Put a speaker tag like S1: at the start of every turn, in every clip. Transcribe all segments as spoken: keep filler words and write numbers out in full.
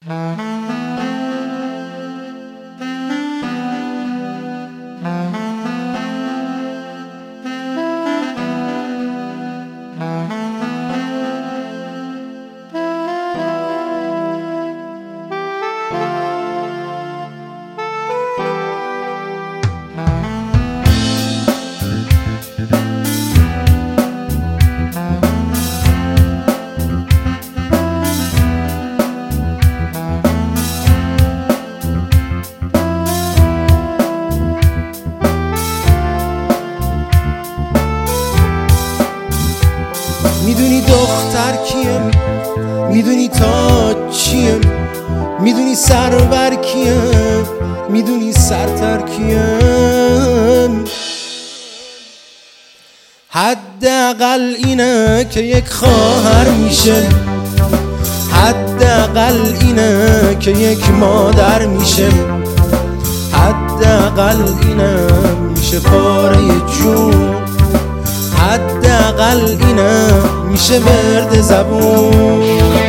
S1: میدونی دختر کیم، میدونی تا چیم، میدونی سرور کیم، میدونی سرتر کیم. حداقل اینه که یک خواهر میشه، حداقل اینه که یک مادر میشه، حداقل اینه میشه پاره جون، حداقل اینه میشه ورد زبون.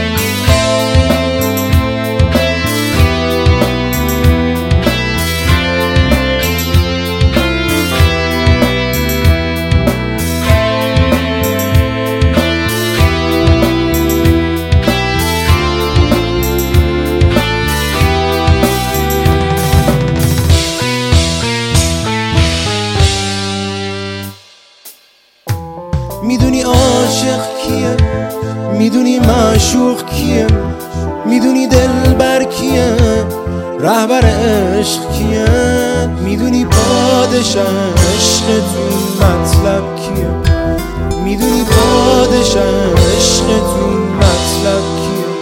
S1: میدونی عاشق کیه، میدونی معشوق کیه، میدونی دلبر کیه، رهبر عشق کیه، میدونی پادشاه عشق تو مطلب کیه، میدونی پادشاه عشق تو مطلب کیه.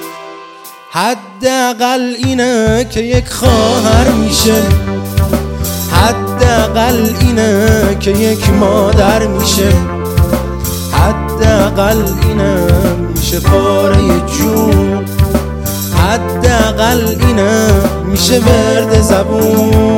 S1: حداقل اینه که یک خواهر میشه، حداقل اینه که یک مادر میشه، حداقل اینه میشه پاره جون، حداقل اینه میشه ورد زبون.